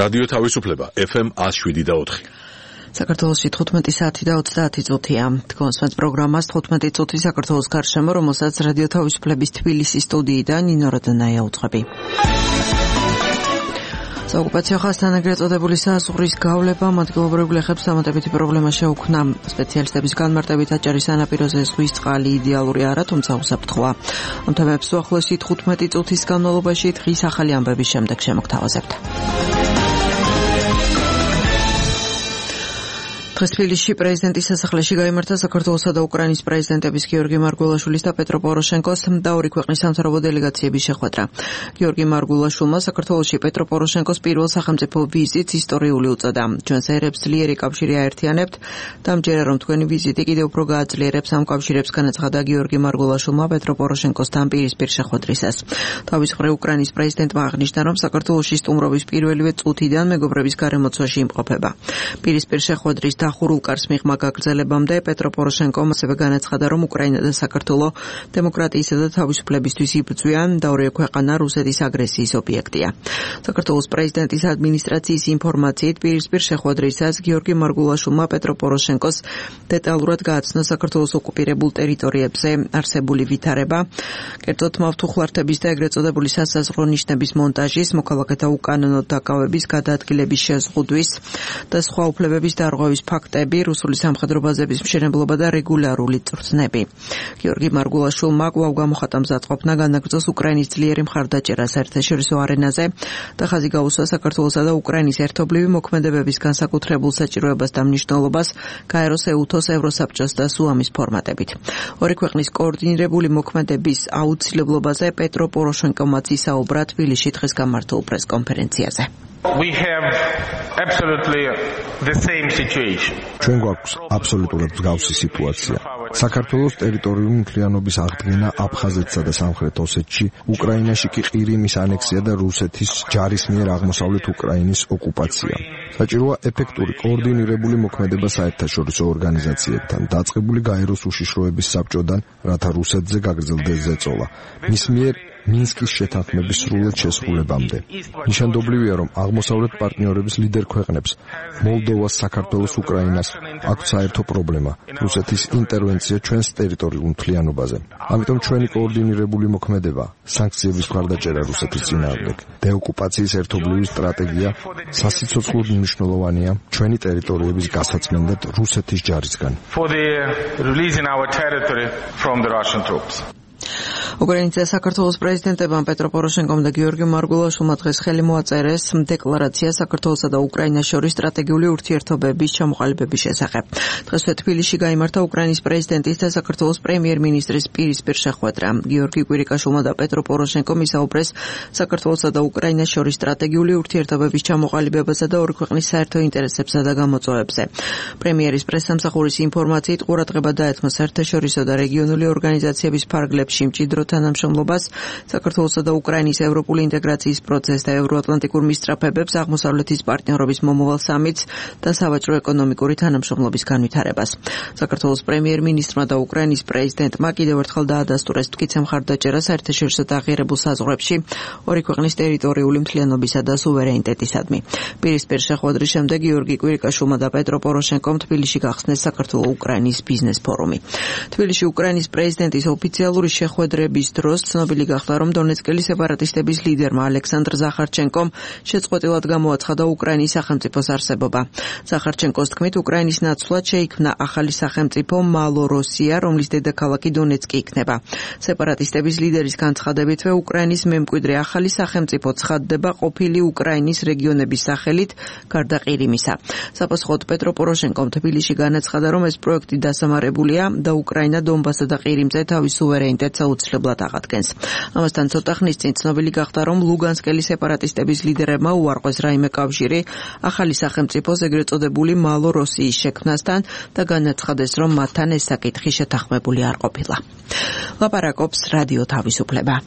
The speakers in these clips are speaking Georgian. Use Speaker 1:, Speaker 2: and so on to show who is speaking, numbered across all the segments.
Speaker 1: რადიო თავისუფლება FM 107.4.
Speaker 2: საქართველოში 15 საათი და 30 წუთია. თქვენს პროგრამას 15 წუთი საქართველოს გარშემო, რომელსაც რადიო თავისუფლების თბილისის სტუდიიდან ნინო როდანაია უძღვები. საოკუპაციო ხაზთან ეგრეთ წოდებული საზღვრის გავლება ადგილობრივ გლეხებს დამატებითი პრობლემა შეუქმნა. სპეციალისტების განმარტებით აჭარის სანაპიროზე ზღვის წყალი იდეალური არა, თუმცა უსაფრთხოა. ამ თემებს უახლოესი 15 წუთის განმავლობაში დღის ახალი ამბების შემდეგ შემოგთავაზებთ. დღეს თბილისში პრეზიდენტის სასახლეში გაიმართა საქართველოსა და უკრაინის პრეზიდენტების გიორგი მარგველაშვილის და პეტრო პოროშენკოს და ორი ქვეყნის სამთავრობო დელეგაციების შეხვედრა. გიორგი მარგველაშვილმა საქართველოში პეტრო პოროშენკოს პირველ სახელმწიფო ვიზიტს ისტორიული უწოდა. ჩვენს ერებს ძლიერი კავშირი აერთიანებთ და ამჯერა რომ თქვენი ვიზიტი კიდევ უფრო გააძლიერებს ამ კავშირებს, განაცხადა გიორგი მარგველაშვილმა პეტრო პოროშენკოსთან პირისპირ შეხვედრისას. თავის მხრივ უკრაინის პრეზიდენტმა აღნიშნა, რომ საქართველოში სტუმრობის პირველივე წუთიდან მეგობრების გარემოცვაში იმყოფება. პირისპირ შეხვედრის ახურულ კარს მიღმა გაგრძელებამდე პეტრო პოროშენკომ ასევე განაცხადა, რომ უკრაინა და საქართველო დემოკრატიისა და თავისუფლებისთვის იბრძვიან და ორივე ქვეყანა რუსეთის აგრესიის ობიექტია. საქართველოს პრეზიდენტის ადმინისტრაციის ინფორმაციით პირისპირ შეხვედრისას გიორგი მარგველაშვილმა პეტრო პოროშენკოს დეტალურად გააცნო საქართველოს ოკუპირებულ ტერიტორიებზე არსებული ვითარება, კერძოდ მავთუხლართების და ეგრეთ წოდებული სასაზღვრო ნიშნების მონტაჟის, მოქალაქეთა უკანონო დაკავების, გადაადგილების შეზღუდვის და სხვა უფლებების დარღვევის ფაქტები, რუსული სამხედრო ბაზების მშენებლობა და რეგულარული წვრთნები. გიორგი მარგველაშვილმა კვლავ გამოხატა მზადყოფნა განაგრძოს უკრაინის ძლიერი მხარდაჭერა საერთაშორისო არენაზე და ხაზი გაუსვა საქართველოსა და უკრაინის ერთობლივი მოქმედებების განსაკუთრებულ საჭიროებას და მნიშვნელობას გაეროს, ეუთოს, ევროსაბჭოს და სუამის ფორმატებით. ორი ქვეყნის კოორდინირებული მოქმედების აუცილებლობაზე პეტრო პოროშენკომაც ისაუბრა თბილისში დღეს გამართულ პრესკონფერენციაზე.
Speaker 3: We have absolutely the same situation.
Speaker 4: ჩვენ გვაქვს აბსოლუტურად მსგავსი სიტუაცია. საქართველოს ტერიტორიული მთლიანობის აღდგენა აფხაზეთსა და სამხრეთ ოსეთში, უკრაინაში კი ყირიმის ანექსია და რუსეთის ჯარის მიერ აღმოსავლეთ უკრაინის ოკუპაცია. საჭიროა ეფექტური კოორდინირებული მოქმედება საერთაშორისო ორგანიზაციებთან, დაწყებული გაეროს უშიშროების საბჭოდან, რათა რუსეთზე გაგრძელდეს ზეწოლა. მის მიერ მინსკის შეთანხმების სრულად შესრულებამდე. ნიშანდობლივია, რომ აღმოსავლეთ პარტნიორების ლიდერ ქვეყნებს, მოლდოვას, საქართველოს, უკრაინას აქვთ საერთო პრობლემა, რუსეთის ინტერვენცია ჩვენს ტერიტორიულ მთლიანობაზე. ამიტომ ჩვენი კოორდინირებული მოქმედება, სანქციების მხარდაჭერა რუსეთის წინააღმდეგ, დეოკუპაციის ერთობლივი სტრატეგია სასიცოცხლოდ მნიშვნელოვანია ჩვენი ტერიტორიების გასაცმენდად რუსეთის ჯარისგან.
Speaker 3: For the releasing our territory from the Russian troops.
Speaker 2: უკრაინის და საქართველოს პრეზიდენტებმა პეტრო პოროშენკომ და გიორგი მარგველაშვილმა დღეს ხელი მოაწერეს დეკლარაცია საქართველოსა და უკრაინას შორის სტრატეგიული ურთიერთობების ჩამოყალიბების შესახებ. დღესვე თბილისში გაიმართა უკრაინის პრეზიდენტის და საქართველოს პრემიერ-მინისტრის პირისპირ შეხვედრა. გიორგი კვირიკაშვილმა და პეტრო პოროშენკომ ისაუბრეს საქართველოსა და უკრაინას შორის სტრატეგიული ურთიერთობების ჩამოყალიბებასა და ორი ქვეყნის საერთო ინტერესებსა და გამოწვევებზე. პრემიერის პრესსამსახურის ინფორმაციით ყურადღება დაეთმო საერთაშორისო და რეგიონული ორგანიზაციების ფარგლებში მჭიდრო თანამშრომლობას, საქართველოსა და უკრაინის ევროპული ინტეგრაციის პროცესს და ევროატლანტიკურ მისწრაფებებს, აღმოსავლეთის პარტნიორობის მომავალ სამიტს და სავაჭრო ეკონომიკური თანამშრომლობის განვითარებას. საქართველოს პრემიერ-მინისტრმა და უკრაინის პრეზიდენტმა კიდევ ერთხელ დაადასტურეს მტკიცე მხარდაჭერა საერთაშორისო და აღიარებულ საზღვრებში ორი ქვეყნის ტერიტორიული მთლიანობისა და სუვერენიტეტისადმი. პირისპირ შეხვედრის შემდეგ გიორგი კვირიკაშვილმა და პეტრო პოროშენკომ თბილისში გახსნეს საქართველო-უკრაინის ბიზნეს ფორუმი. თბილისში უკრაინის პრეზიდენტის ოფიციალური შეხვედრების დროს ცნობილი გახდა, რომ დონეცკის სეპარატისტების ლიდერმა ალექსანდრ ზახარჩენკომ შეწყვეტილად გამოაცხადა უკრაინის სახელმწიფოს არსებობა. ზახარჩენკოს თქმით, უკრაინის ნაცვლად შეიქმნა ახალი სახელმწიფო მალოროსია, რომლის დედაქალაქი დონეცკი იქნება. სეპარატისტების ლიდერის განცხადებითვე უკრაინის მემკვიდრე ახალი სახელმწიფო ცხადდება ყოფილი უკრაინის რეგიონების სახელით, გარდა ყირიმისა. საპასუხოდ პეტრო პოროშენკომ თბილისში განაცხადა, რომ ეს პროექტი დასამარებულია და უკრაინა დონბასსა და ყირიმზე თავის სუვერენიტეტს აუცილებლად აღადგენს. ამასთან ცოტა ხნის წინ ცნობილი გახდა, რომ ლუგანსკელი სეპარატისტების ლიდერებმა უარყვეს რაიმე კავშირი ახალი სახელმწიფოს ეგრეთ წოდებული მალოროსიის შექმნასთან და განაცხადეს, რომ მათთან ეს საკითხი შეთანხმებული არ ყოფილა. ლაპარაკობს რადიო თავისუფლება.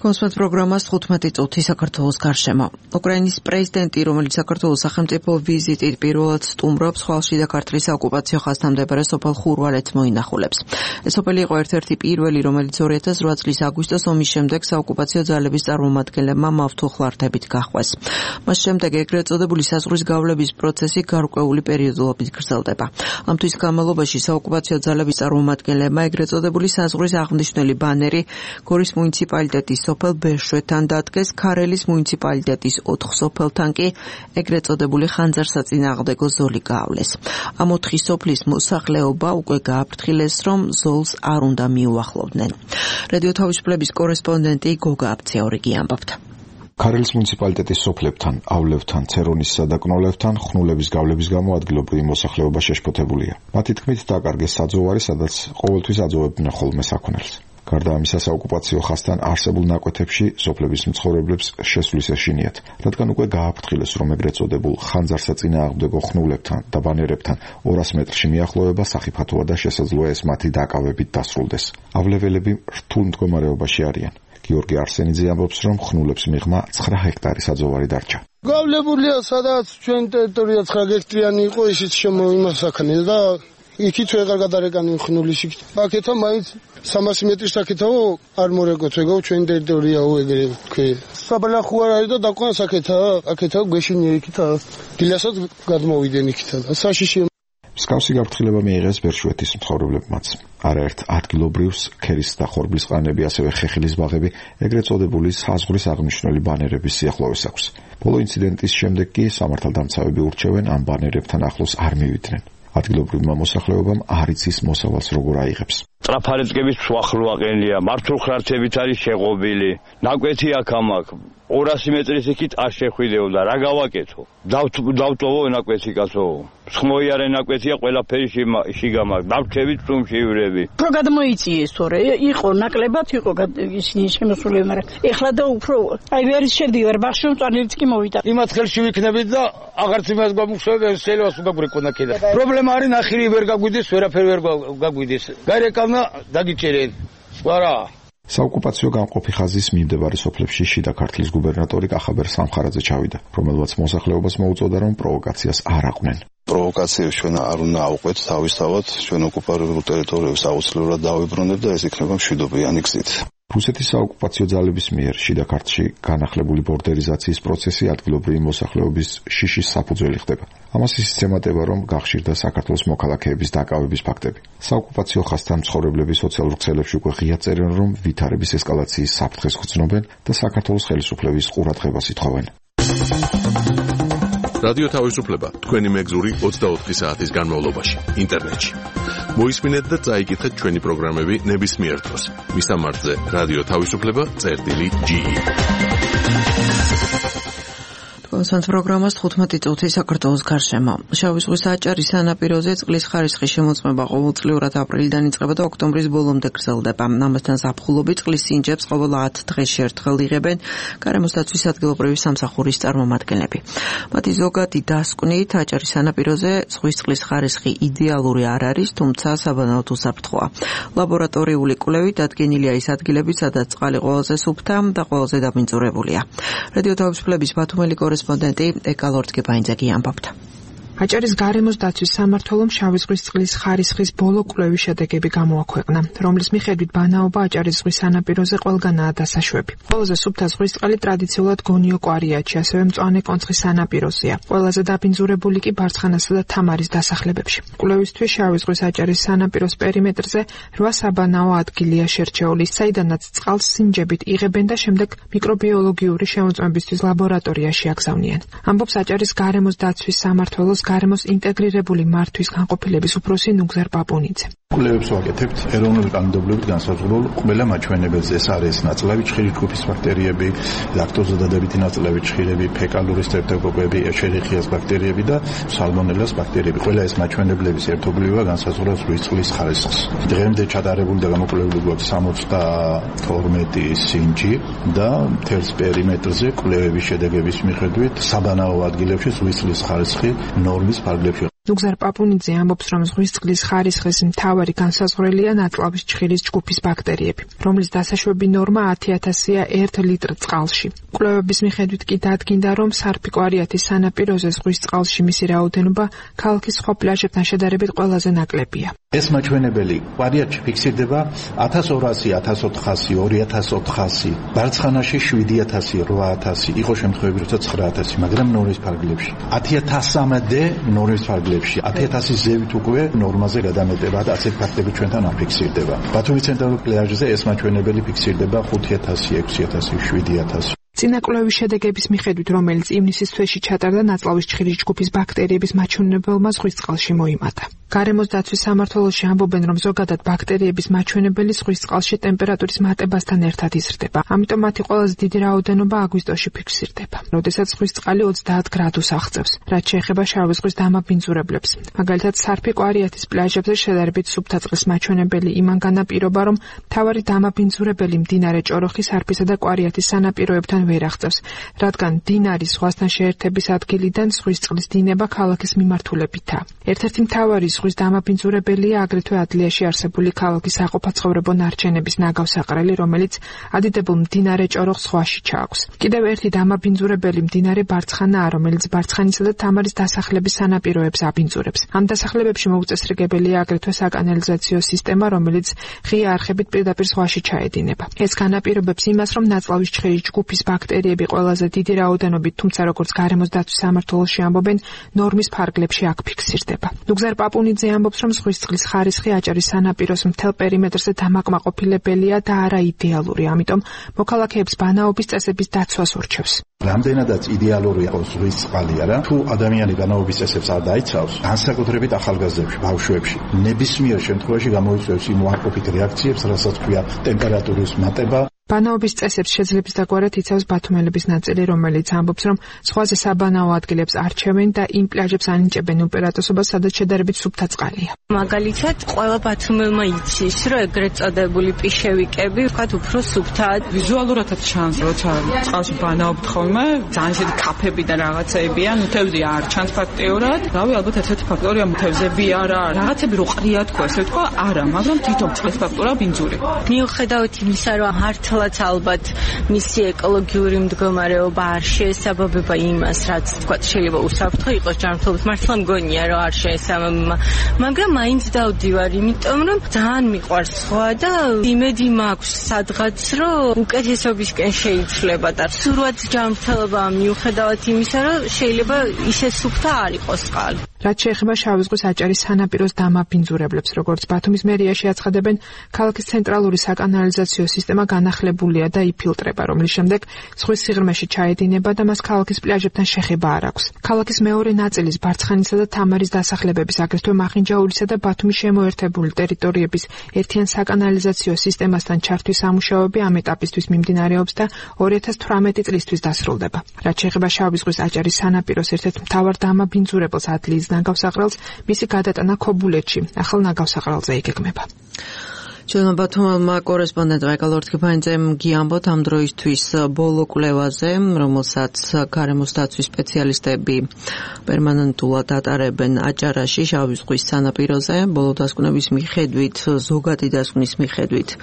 Speaker 2: კონსპект პროგრამას 15 წუთი საქართველოს გარშემო. უკრაინის პრეზიდენტი, რომელიც საქართველოს სახელმწიფო ვიზიტით პირველად სტუმრობს, ხვალშიდა ქართლის ოკუპაციო ხაზთამდებარე სოფელ ხურვალეთს მოინახულებს. ეს სოფელი იყო ერთ-ერთი პირველი, რომელიც 2008 წლის აგვისტოს ომის შემდეგ საოკუპაციო ძალების წარმომადგენლებმა მავთულხლართებით გაჰყვეს. მას შემდეგ ეგრეთ წოდებული საზღვრის გავლების პროცესი გარკვეული პერიოდულობით გრძელდება. ამ თვის განმავლობაში საოკუპაციო ძალების წარმომადგენლებმა ეგრეთ წოდებული საზღვრის აღნიშნული ბანერი გორის მუნიციპალიტეტის სოფელ ბერშვეთთან დადგეს, ქარელის მუნიციპალიტეტის 4 სოფელთან კი ეგრეთ წოდებული ხანძარსაწინააღმდეგო ზოლი გაავლეს. ამ 4 სოფლის მოსახლეობა უკვე გააფრთხილეს, რომ ზოლს არ უნდა მიუახლოვდნენ. რადიო თავისუფლების კორესპონდენტი გოგა აბცეორიგი ამბობდა.
Speaker 4: ქარელის მუნიციპალიტეტის სოფლებთან,ავლევთან, ცერონისსა და კნოლებთან ხნულების გავლების გამო ადგილობრივი მოსახლეობა შეშფოთებულია. მათი თქმით, დაკარგეს საძოვარი, სადაც ყოველთვის აძოვებდნენ ხოლმე საქონელს. გარდა ამისა, საოკუპაციო ხაზთან არსებულ ნაკვეთებში სოფლების მცხოვრებლებს შესვლის ეშინიათ, რადგან უკვე გააფრთხილეს, რომ ეგრეთ წოდებულ ხანძარსაწინააღმდეგო ხნულებთან და ბანერებთან 200 მეტრში მიახლოება სახიფათოა და შესაძლოა ეს მათი დაკავებით დასრულდეს. ავლეველები რთულ მდგომარეობაში არიან. გიორგი არსენიძე ამბობს, რომ ხნულებს მიღმა 9 ჰექტარი საძოვარი დარჩა.
Speaker 5: გავლებულია, სადაც ჩვენ ტერიტორია 9 ჰექტარიანი იყო, ისიც შემოიმასაქნეს და იქით ვეღარ გადარეკანი ხნულის იქით. აქეთა მაინც 300 მეტრის საკეთაო არ მორეკოთ, ეგო ჩვენ ტერიტორიაო ეგრე თქვი. საბალახო არ არის და დაყვანს აქეთა გვეშინია იქით. დილასაც გადმოვიდნენ იქით. საშიში
Speaker 4: მსგავსი გაფრთხილება მიიღეს ბერშვეთის მცხოვრებლებმაც. არაერთ ადგილობრივს ქერის და ხორბლის ყანები, ასევე ხეხილის ბაღები ეგრეთ წოდებული საზღვრის აღნიშნული ბანერების სიახლოვეს აქვს. ბოლო ინციდენტის შემდეგ კი სამართალდამცავები ურჩევენ ამ ბანერებთან ახლოს არ მივიდნენ. ადგილობრივმა მოსახლეობამ არ იცის მოსავალს როგორ აიღებს.
Speaker 6: ტრაფარეთკების სვახლოაყენია, მართულხლართებით არის შეღობილი. ნაკვეთი აქ ამაკ 200 მეტრის იქით არ შეხვიდეო და რა გავაკეთო? დავტოვო ნაკვეთი კაცო. ხმოიარე ნაკვეთია, ყველაფერი შიგამაკ. დავრჩებით წუმშივრები.
Speaker 7: უფრო გადმოიწიეს თორე იყო ნაკლებად იყო ისინი შემოსულები, მაგრამ ეხლა და უფრო აი ვერ შევდივარ ბაღში, მწვანილიც კი მოვიდა.
Speaker 5: იმათ ხელში ვიქნებით და აღარც იმას გამოხსოვენ, შეიძლება უგაგვრეკონა კიდე. პრობლემა არის ნახირი ვერ გაგვიდეს, ვერაფერი ვერ გაგვიდეს. გარეკანა დაგიჭერენ. ვარა
Speaker 4: საოკუპაციო გამყოფი ხაზის მიმდებარე სოფლებში შიდა ქართლის გუბერნატორი კახაბერ სამხარაძე ჩავიდა, რომელმაც მოსახლეობას მოუწოდა, რომ პროვოკაციას არ აყვნენ.
Speaker 8: პროვოკაციებს ჩვენ არ უნდა ავყვეთ თავისთავად, ჩვენ ოკუპირებულ ტერიტორიებს აუცილებლად დავიბრუნებთ და ეს იქნება მშვიდობიანი გზით.
Speaker 4: რუსეთის საოკუპაციო ძალების მიერ შიდა ქართლში განახლებული ბორდერიზაციის პროცესი ადგილობრივი მოსახლეობის შიშის საფუძველი ხდება. ამას ისიც ემატება, რომ გახშირდა საქართველოს მოქალაქეების დაკავების ფაქტები. საოკუპაციო ხაზთან მცხოვრებლები სოციალურ ქსელებში უკვე ღია წერენ, რომ ვითარების ესკალაციის საფრთხეს გრძნობენ და საქართველოს ხელისუფლების ყურადღებას ითხოვენ.
Speaker 1: რადიო თავისუფლება თქვენი მეგზური 24 საათის განმავლობაში ინტერნეტში. მოისმინეთ და წაიკითხეთ ჩვენი პროგრამები ნებისმიერ დროს. მისამართზე რადიო თავისუფლება.ge.
Speaker 2: კონსპект პროგრამას 15 წუთი საქართველოს გარშემო. შავი ზღვის აჭარის სანაპიროზე წყლის ხარისხის შემოწმება ყოველწლიურად აპრილიდან იწყება და ოქტომბრის ბოლომდე გრძელდება. ამასთან ზაფხულობით წყლის სინჯებს ყოველ 10 დღეში ერთხელ იღებენ გარემოს დაცვის ადგილობრივი სამსახურის წარმომადგენლები. მათი ზოგადი დასკვნით აჭარის სანაპიროზე ზღვის წყლის ხარისხი იდეალური არ არის, თუმცა საბანაოდ უსაფრთხოა. ლაბორატორიული კვლევით დადგენილია ის ადგილები, სადაც წყალი ყველაზე სუფთა და ყველაზე დაბინძურებულია. რადიო თავისუფლების ბათუმელი კორესპონდენტი ეკალორტკებაინძაგი ამბობდა.
Speaker 9: აჭარის გარემოს დაცვის სამმართველომ შავი ზღვის წყლის ხარისხის ბოლო კვლევის შედეგები გამოაქვეყნა, რომლის მიხედვით ბანაობა აჭარის ზღვის სანაპიროზე ყველგანაა დასაშვები. ყველაზე სუფთა ზღვის წყალი ტრადიციულად გონიო კვარიატში, ასევე მწვანე კონცხის სანაპიროზეა. ყველაზე დაბინძურებული კი ბარცხანასა და თამარის დასახლებებში. კვლევისთვის შავი ზღვის აჭარის სანაპიროს პერიმეტრზე 8 საბანაო ადგილია შერჩეული, საიდანაც წყალს სინჯებით იღებენ და შემდეგ მიკრობიოლოგიური შემოწმებისთვის ლაბორატორიაში აგზავნიან. ამბობს აჭარის გარემოს დაცვის სამმართველოს გარემოს ინტეგრირებული მართვის განყოფილების უფროსი ნუგზარ პაპუნიძე.
Speaker 10: კვლევებს ვაკეთებთ ეროვნული კანონმდებლობით განსაზღვრულ ყველა მაჩვენებელზე. ეს არის ნაწლავი ჭხირის ჯგუფის ბაქტერიები, ლაქტოზადადებითი ნაწლავი ჭხირები, ფეკალური სტრეპტოკოკები, ეშერიხიას ბაქტერიები და სალმონელას ბაქტერიები. ყველა ეს მაჩვენებლების ერთობლივობა განსაზღვრავს ზღვის წყლის ხარისხს. დღემდე ჩატარებული და გამოკვლეული გვაქვს 72 სინჯი და მთელს პერიმეტრზე კვლევების შედეგების მიხედვით საბანაო ადგილებში ზღვის წყლის ხარისხი ნორმის ფარგლებში
Speaker 9: ნუგზარ პაპუნიძე ამბობს, რომ ზღვის წყლის ხარისხის მთავარი განსაზღვრელია ნაწლავის ჭხირის ჯგუფის ბაქტერიები, რომლის დასაშვები ნორმა 10,000-ია 1 ლიტრ წყალში. კვლევების მიხედვით კი დადგინდა, რომ სარფიკვარიათის სანაპიროზე ზღვის წყალში მისი რაოდენობა ქალაქის სხვა პლაჟებთან შედარებით ყველაზე ნაკლებია.
Speaker 10: ეს მაჩვენებელი კვარიატში ფიქსირდება 1200, 1400, 2400, ბარცხანაში 7000, 8000, იყო შემთხვევები, როცა 9000, მაგრამ ნორმის ფარგლებში. 10000-მდე ნორმის ფარგლებში, 10000-ის ზევით უკვე ნორმაზე გადამეტება და ასეთ ფაქტები ჩვენთან არ ფიქსირდება. ბათუმის ცენტრალურ პლაჟზე ეს მაჩვენებელი ფიქსირდება 5000, 6000, 7000.
Speaker 9: წინა კვლევის შედეგების მიხედვით, რომელიც ივნისის თვეში ჩატარდა, ნაწლავის ჭხირის ჯგუფის ბაქტერიების მაჩვენებელმა ზღვის წყალში მოიმატა. გარემოს დაცვის სამმართველოში ამბობენ, რომ ზოგადად ბაქტერიების მაჩვენებელი ზღვის წყალში ტემპერატურის მატებასთან ერთად იზრდება. ამიტომ მათი ყველაზე დიდი რაოდენობა აგვისტოში ფიქსირდება, როდესაც ზღვის წყალი 30 გრადუსს აღწევს, რაც შეეხება შავი ზღვის დამაბინძურებლებს. მაგალითად, სარფიკვარიათის პლაჟებზე შედარებით სუფთა წყლის მაჩვენებელი იმან განაპირობა, რომ მთავარი დამაბინძურებელი მდინარე ჭოროხის, არფისა და კვარიათის სანაპიროებთან ვერ აღწევს, რადგან მდინარის ზღვასთან შეერთების ადგილიდან ზღვის წყლის დინება ქალაქის მიმართულებითაა. ერთ-ერთი მთავარი ზღვის დამაბინძურებელია აგრეთვე ადლიაში არსებული ქალაქის საყოფაცხოვრებო ნარჩენების ნაგავსაყრელი, რომელიც ადიდებულ მდინარე ჭოროხს ზღვაში ჩააქვს. კიდევ ერთი დამაბინძურებელი მდინარე ბარცხანაა, რომელიც ბარცხანისა და თამარის დასახლების სანაპიროებს აბინძურებს. ამ დასახლებებში მოუწესრიგებელია აგრეთვე საკანალიზაციო სისტემა, რომელიც ღია არხებით პირდაპირ ზღვაში ჩაედინება. ეს განაპირობებს იმას, რომ ნაწლავის ჭხირის ჯგუფის ბაქტერიები ყველაზე დიდი რაოდენობით, თუმცა როგორც გარემოს დაცვის სამმართველოში ამბობენ, ნორმის ფარგლებში აქ ფიქსირდება. ნუგზარ პაპუნიძე ამბობს, რომ ზღვის წყლის ხარისხი აჭარის სანაპიროს მთელ პერიმეტრზე დამაკმაყოფილებელია და არა იდეალური, ამიტომ მოქალაქეებს ბანაობის წესების დაცვას ურჩევს.
Speaker 10: რამდენადაც იდეალური იყოს ზღვის წყალი არა, თუ ადამიანი ბანაობის წესებს არ დაიცავს, განსაკუთრებით ახალგაზრდებში, ბავშვებში, ნებისმიერ შემთხვევაში გამოიწვევს იმ უარყოფით რეაქციებს, რასაც ქვია ტემპერატურის მატება.
Speaker 9: ბანაობის წესებს შეძლებს დაგვარად იცავს ბათუმელების ნაწილი, რომელიც ამბობს, რომ ზღვაზე საბანაო ადგილებს არჩევენ და იმ პლაჟებს ანიჭებენ უპირატესობას, სადაც შედარებით სუფთა წყალია.
Speaker 11: მაგალითად, ყველა ბათუმელმა იცის, რომ ეგრეთ წოდებული პიშევიკები, ვთქვათ, უფრო სუფთაა.
Speaker 12: ვიზუალურადაც ჩანს, როცა წყალში ბანაობთ ხოლმე, ძალიან ისეთი კაფები და რაღაცეებია, თევზი არ ჩანს ფაქტიურად. რავი, ალბათ ერთ-ერთი ფაქტორია თევზები არა, რაღაცები რო ყრია თქო, ესე ვთქვა, არა, მაგრამ თვითონ წყლის ფაქტორია ბინძური.
Speaker 11: მიუხედავად იმისა, რომ მართლაც ალბათ მისი ეკოლოგიური მდგომარეობა არ შეესაბამება იმას, რაც ვთქვათ, შეიძლება უსაფრთხო იყოს ჯანმრთელობით, მართლა მგონია, რომ არ შეესაბამება, მაგრამ მაინც დავდივარ, იმიტომ რომ ძალიან მიყვარს სხვა და იმედი მაქვს სადღაც, რომ უკეთესობისკენ შეიცვლება და სურვად ჯანმრთელობა მიუხედავად იმისა, რომ შეიძლება ისე სუფთა არ იყოს წყალი.
Speaker 9: რაც შეეხება შავი ზღვის აჭარის სანაპიროს დამაბინძურებლებს, როგორც ბათუმის მერიაში აცხადებენ, ქალაქის ცენტრალური საკანალიზაციო სისტემა განახლებულია და იფილტრება, რომლის შემდეგ ზღვის სიღრმეში ჩაედინება და მას ქალაქის პლაჟებთან შეხება არ აქვს. ქალაქის მეორე ნაწილის ბარცხანისა და თამარის დასახლებების, აგრეთვე მახინჯაურისა და ბათუმის შემოერთებული ტერიტორიების ერთიან საკანალიზაციო სისტემასთან ჩართვის სამუშაოები ამ ეტაპისთვის მიმდინარეობს და 2018 წლისთვის დასრულდება. რაც შეეხება შავი ზღვის აჭარის სანაპიროს ერთ-ერთ მთავარ დამაბინძურებელს ადლიის ნაგავსაყრელს, მისი გადატანა ქობულეთში, ახალ ნაგავსაყრელზე იგეგმება.
Speaker 2: ჩვენმა ბათუმელმა კორესპონდენტ რაიკალ ორთქიფანიძემ გიამბოთ ამ დროისთვის ბოლო კვლევაზე, რომელსაც გარემოს დაცვის სპეციალისტები პერმანენტულად ატარებენ აჭარაში, შავი ზღვის სანაპიროზე. ბოლო დასკვნების მიხედვით, ზოგადი დასკვნის მიხედვით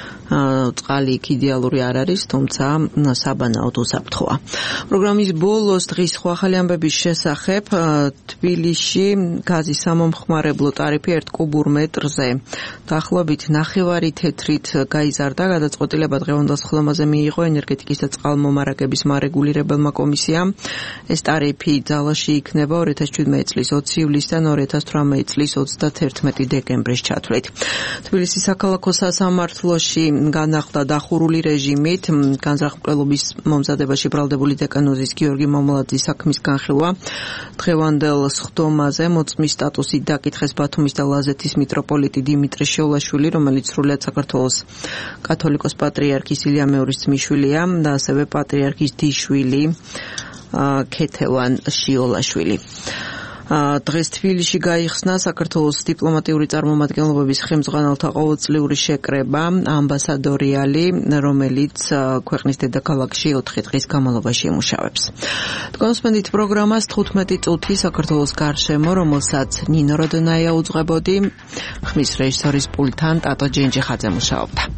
Speaker 2: წყალი იქ იდეალური არ არის, თუმცა საბანაოდ უსაფრთხოა. პროგრამის ბოლოს დღის სხვა ახალი ამბების შესახებ თბილისში გაზის სამომხმარებლო ტარიფი 1 კუბურ მეტრზე დაახლოებით 9 თეთრით გაიზარდა. გადაწყვეტილება დღევანდელ სხდომაზე მიიღო ენერგეტიკის და წყალმომარაგების მარეგულირებელმა კომისიამ. ეს ტარიფი ძალაში იქნება 2017 წლის 20 ივლისიდან 2018 წლის 31 დეკემბრის ჩათვლით. თბილისის საქალაქო სასამართლოში განახლდა დახურული რეჟიმით განზრახმყელობის მომზადებაში ბრალდებული დეკანოზის გიორგი მომლაძის საქმის განხილვა. დღევანდელ სხდომაზე მოწმის სტატუსით დაკითხეს ბათუმის და ლაზეთის მიტროპოლიტი დიმიტრი შეულაშვილი, რომელიც სრულიად საქართველოს კათოლიკოს პატრიარქის ილია მეორის ძმისშვილია და ასევე პატრიარქის დიშვილი ქეთევან შიოლაშვილი. დღეს თბილისში გაიხსნა საქართველოს დიპლომატიური წარმომადგენლობების ხელმძღვანელთა ყოველწლიური შეკრება ამბასადორიალი, რომელიც ქვეყნის დედაქალაქში 4 დღის განმავლობაში იმუშავებს. თქვენსმენდით პროგრამას 15 წუთი საქართველოს გარშემო, რომელსაც ნინო როდონაია უძღვებოდი, ხმის რეჟისორის პულტთან ტატო ჯენჯიხაძე მუშაობდა.